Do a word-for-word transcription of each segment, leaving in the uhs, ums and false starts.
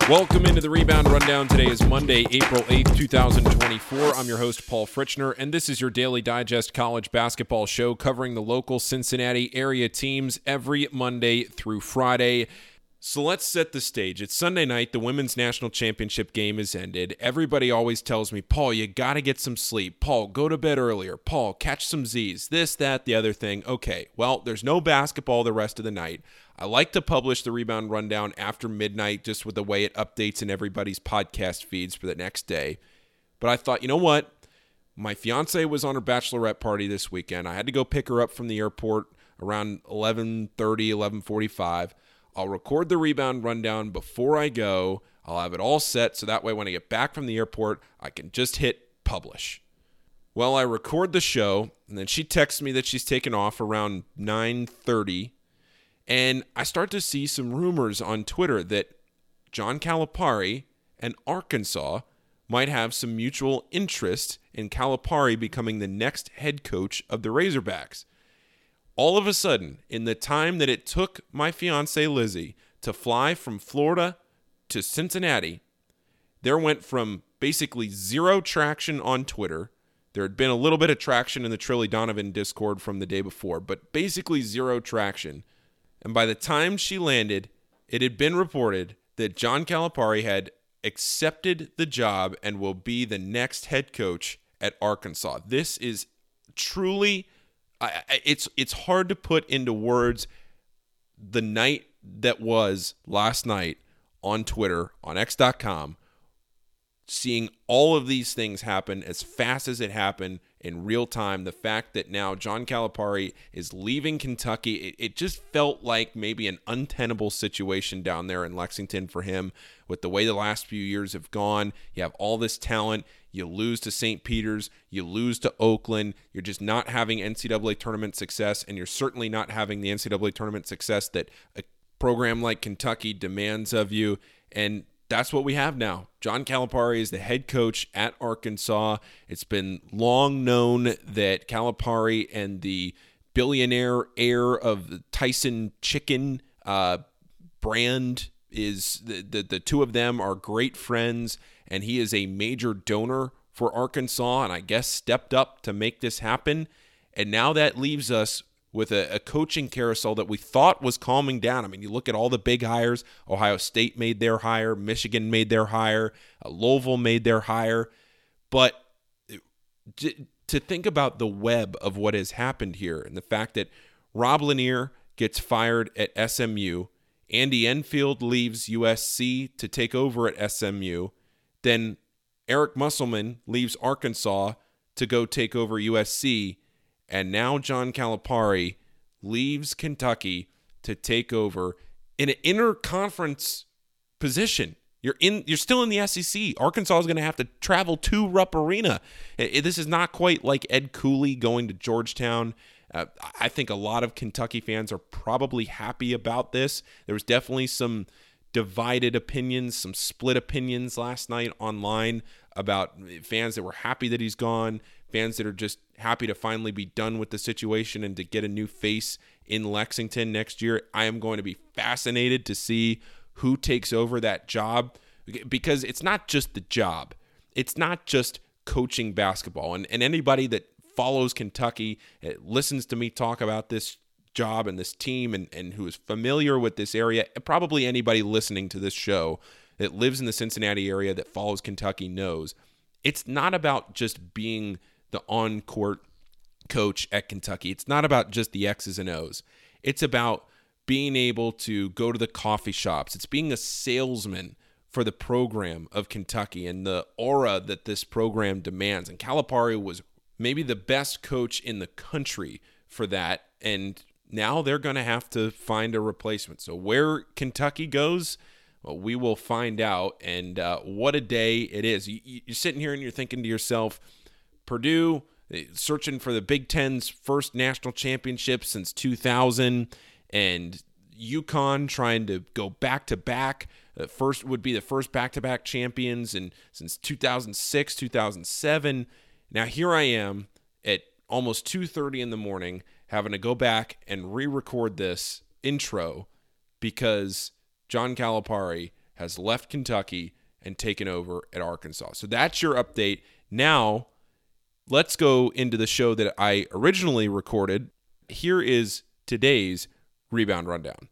Welcome into the Rebound Rundown. Today is Monday, April eighth, twenty twenty-four. I'm your host, Paul Fritchner, and this is your daily digest college basketball show covering the local Cincinnati area teams every Monday through Friday. So let's set the stage. It's Sunday night. The women's national championship game is ended. Everybody always tells me, Paul, you got to get some sleep. Paul, go to bed earlier. Paul, catch some Z's. This, that, the other thing. Okay, well, there's no basketball the rest of the night. I like to publish the Rebound Rundown after midnight just with the way it updates in everybody's podcast feeds for the next day. But I thought, you know what? My fiance was on her bachelorette party this weekend. I had to go pick her up from the airport around eleven thirty, eleven forty-five. I'll record the Rebound Rundown before I go. I'll have it all set so that way when I get back from the airport, I can just hit publish. Well, I record the show, and then she texts me that she's taken off around nine thirty. And I start to see some rumors on Twitter that John Calipari and Arkansas might have some mutual interest in Calipari becoming the next head coach of the Razorbacks. All of a sudden, in the time that it took my fiance Lizzie to fly from Florida to Cincinnati, there went from basically zero traction on Twitter. There had been a little bit of traction in the Trilly Donovan Discord from the day before, but basically zero traction. And by the time she landed, it had been reported that John Calipari had accepted the job and will be the next head coach at Arkansas. This is truly, I, it's it's hard to put into words the night that was last night on Twitter, on X dot com, seeing all of these things happen as fast as it happened in real time. The fact that now John Calipari is leaving Kentucky, it, it just felt like maybe an untenable situation down there in Lexington for him with the way the last few years have gone. You have all this talent. You lose to Saint Peter's. You lose to Oakland. You're just not having N C double A tournament success, and you're certainly not having the N C double A tournament success that a program like Kentucky demands of you. And that's what we have now. John Calipari is the head coach at Arkansas. It's been long known that Calipari and the billionaire heir of the Tyson Chicken uh, brand is the, the the two of them are great friends, and he is a major donor for Arkansas, and I guess stepped up to make this happen. And now that leaves us with a, a coaching carousel that we thought was calming down. I mean, you look at all the big hires. Ohio State made their hire. Michigan made their hire. Uh, Louisville made their hire. But to, to think about the web of what has happened here and the fact that Rob Lanier gets fired at S M U, Andy Enfield leaves U S C to take over at S M U, then Eric Musselman leaves Arkansas to go take over U S C, and now John Calipari leaves Kentucky to take over in an interconference position. You're in. You're still in the S E C. Arkansas is going to have to travel to Rupp Arena. It, this is not quite like Ed Cooley going to Georgetown. Uh, I think a lot of Kentucky fans are probably happy about this. There was definitely some divided opinions, some split opinions last night online about fans that were happy that he's gone, fans that are just happy to finally be done with the situation and to get a new face in Lexington next year. I am going to be fascinated to see who takes over that job, because it's not just the job. It's not just coaching basketball. And, and anybody that follows Kentucky, listens to me talk about this job and this team and, and who is familiar with this area, probably anybody listening to this show that lives in the Cincinnati area that follows Kentucky knows, it's not about just being the on-court coach at Kentucky. It's not about just the X's and O's. It's about being able to go to the coffee shops. It's being a salesman for the program of Kentucky and the aura that this program demands. And Calipari was maybe the best coach in the country for that. And now they're going to have to find a replacement. So where Kentucky goes, well, we will find out. And uh, what a day it is. You, you're sitting here and you're thinking to yourself, Purdue searching for the Big Ten's first national championship since two thousand, and UConn trying to go back-to-back. Uh, first would be the first back-to-back champions and since two thousand six, two thousand seven. Now here I am at almost two thirty in the morning having to go back and re-record this intro because John Calipari has left Kentucky and taken over at Arkansas. So that's your update. Now, let's go into the show that I originally recorded. Here is today's Rebound Rundown.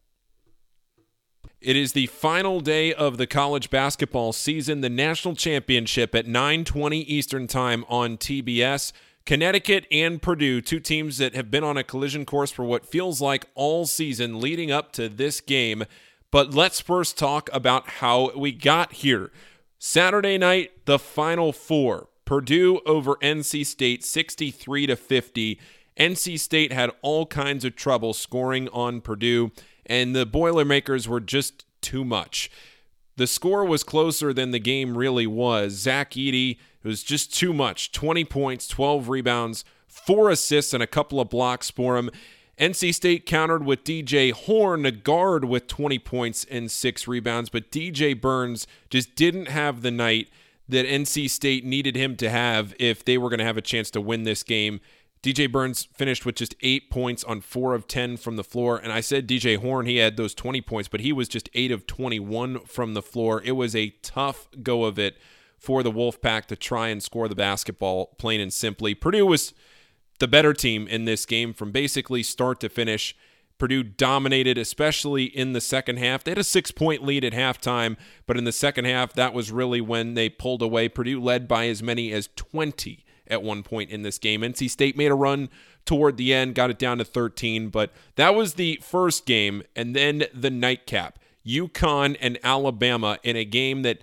It is the final day of the college basketball season, the national championship at nine twenty Eastern Time on T B S. Connecticut and Purdue, two teams that have been on a collision course for what feels like all season leading up to this game. But let's first talk about how we got here. Saturday night, the Final Four. Purdue over N C State, sixty-three to fifty. N C State had all kinds of trouble scoring on Purdue, and the Boilermakers were just too much. The score was closer than the game really was. Zach Edey, it was just too much. twenty points, twelve rebounds, four assists, and a couple of blocks for him. N C State countered with D J Horn, a guard, with twenty points and six rebounds, but D J Burns just didn't have the night that N C State needed him to have if they were going to have a chance to win this game. D J Burns finished with just eight points on four of ten from the floor. And I said D J Horn, he had those twenty points, but he was just eight of twenty-one from the floor. It was a tough go of it for the Wolfpack to try and score the basketball, plain and simply. Purdue was the better team in this game from basically start to finish. Purdue dominated, especially in the second half. They had a six-point lead at halftime, but in the second half, that was really when they pulled away. Purdue led by as many as twenty at one point in this game. N C State made a run toward the end, got it down to thirteen, but that was the first game, and then the nightcap. UConn and Alabama in a game that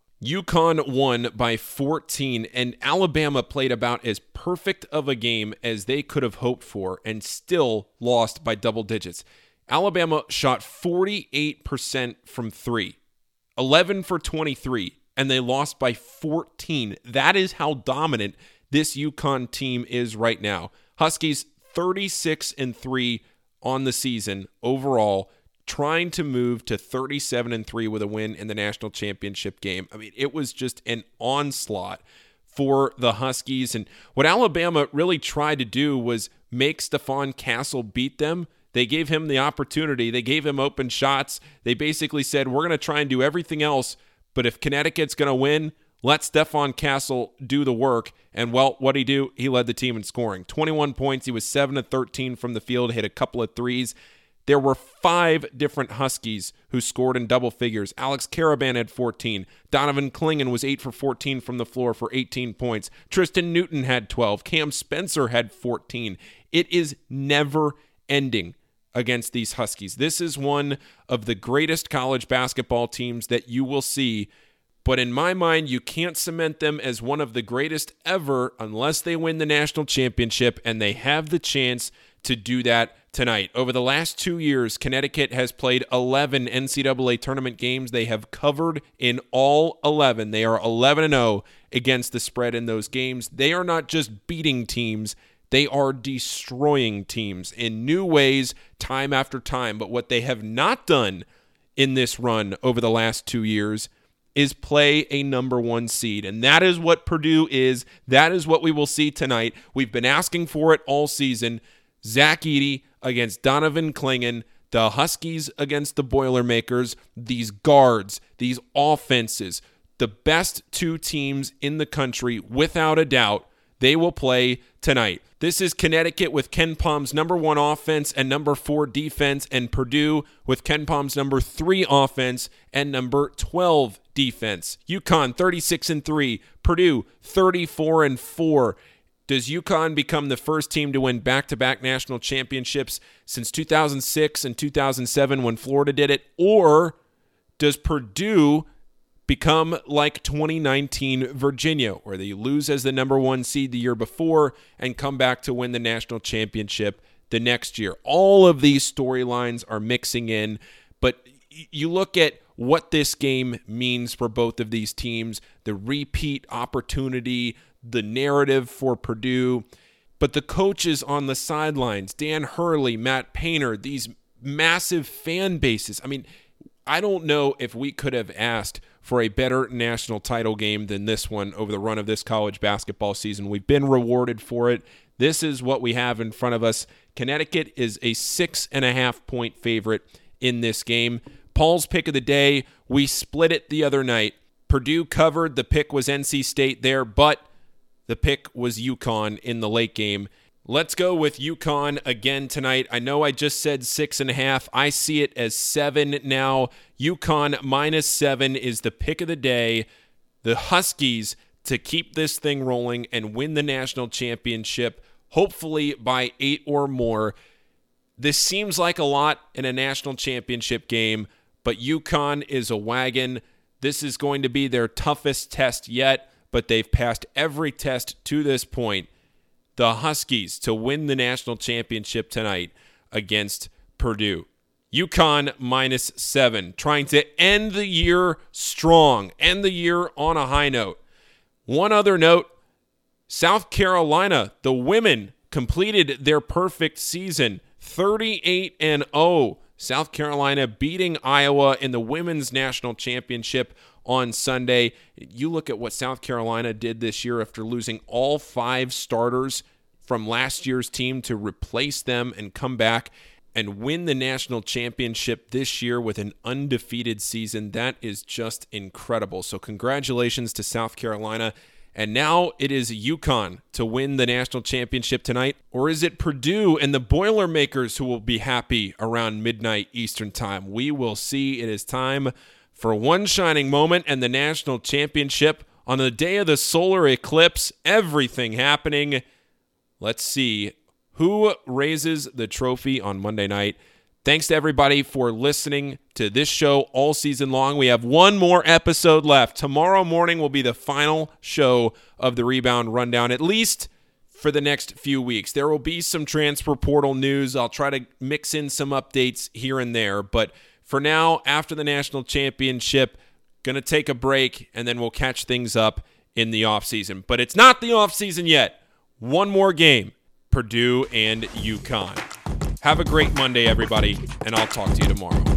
UConn won by fourteen, and Alabama played about as perfect of a game as they could have hoped for and still lost by double digits. Alabama shot forty-eight percent from three, eleven for twenty-three, and they lost by fourteen. That is how dominant this UConn team is right now. Huskies thirty-six and three on the season overall, trying to move to thirty-seven and three with a win in the national championship game. I mean, it was just an onslaught for the Huskies. And what Alabama really tried to do was make Stephon Castle beat them. They gave him the opportunity. They gave him open shots. They basically said, we're going to try and do everything else, but if Connecticut's going to win, let Stephon Castle do the work. And, well, what'd he do? He led the team in scoring. twenty-one points. He was seven of thirteen from the field, hit a couple of threes. There were five different Huskies who scored in double figures. Alex Caravan had fourteen. Donovan Clingan was eight for fourteen from the floor for eighteen points. Tristan Newton had twelve. Cam Spencer had fourteen. It is never ending against these Huskies. This is one of the greatest college basketball teams that you will see. But in my mind, you can't cement them as one of the greatest ever unless they win the national championship, and they have the chance to do that tonight. Over the last two years, Connecticut has played eleven N C double A tournament games. They have covered in all eleven. They are eleven and oh against the spread in those games. They are not just beating teams, they are destroying teams in new ways time after time. But what they have not done in this run over the last two years is play a number one seed. And that is what Purdue is. That is what we will see tonight. We've been asking for it all season. Zach Edey against Donovan Clingan, the Huskies against the Boilermakers, these guards, these offenses, the best two teams in the country, without a doubt, they will play tonight. This is Connecticut with KenPom's number one offense and number four defense, and Purdue with KenPom's number three offense and number twelve defense. UConn thirty-six and three, Purdue thirty-four and four. Does UConn become the first team to win back-to-back national championships since two thousand six and two thousand seven when Florida did it? Or does Purdue become like twenty nineteen Virginia, where they lose as the number one seed the year before and come back to win the national championship the next year? All of these storylines are mixing in, but you look at what this game means for both of these teams, the repeat opportunity, the narrative for Purdue, but the coaches on the sidelines, Dan Hurley, Matt Painter, these massive fan bases. I mean, I don't know if we could have asked for a better national title game than this one over the run of this college basketball season. We've been rewarded for it. This is what we have in front of us. Connecticut is a six and a half point favorite in this game. Paul's pick of the day We split it the other night. Purdue covered. The pick was N C State there, but the pick was UConn in the late game. Let's go with UConn again tonight. I know I just said six and a half. I see it as seven now. UConn minus seven is the pick of the day. The Huskies to keep this thing rolling and win the national championship, hopefully by eight or more. This seems like a lot in a national championship game, but UConn is a wagon. This is going to be their toughest test yet, but they've passed every test to this point. The Huskies to win the national championship tonight against Purdue. UConn minus seven, trying to end the year strong, end the year on a high note. One other note, South Carolina, the women completed their perfect season, thirty-eight and oh. South Carolina beating Iowa in the women's national championship on Sunday. You look at what South Carolina did this year after losing all five starters from last year's team to replace them and come back and win the national championship this year with an undefeated season. That is just incredible. So congratulations to South Carolina. And now it is UConn to win the national championship tonight. Or is it Purdue and the Boilermakers who will be happy around midnight Eastern time? We will see. It is time for one shining moment and the national championship on the day of the solar eclipse. Everything happening. Let's see who raises the trophy on Monday night. Thanks to everybody for listening to this show all season long. We have one more episode left. Tomorrow morning will be the final show of the Rebound Rundown, at least for the next few weeks. There will be some transfer portal news. I'll try to mix in some updates here and there. But for now, after the national championship, going to take a break, and then we'll catch things up in the offseason. But it's not the offseason yet. One more game, Purdue and UConn. Have a great Monday, everybody, and I'll talk to you tomorrow.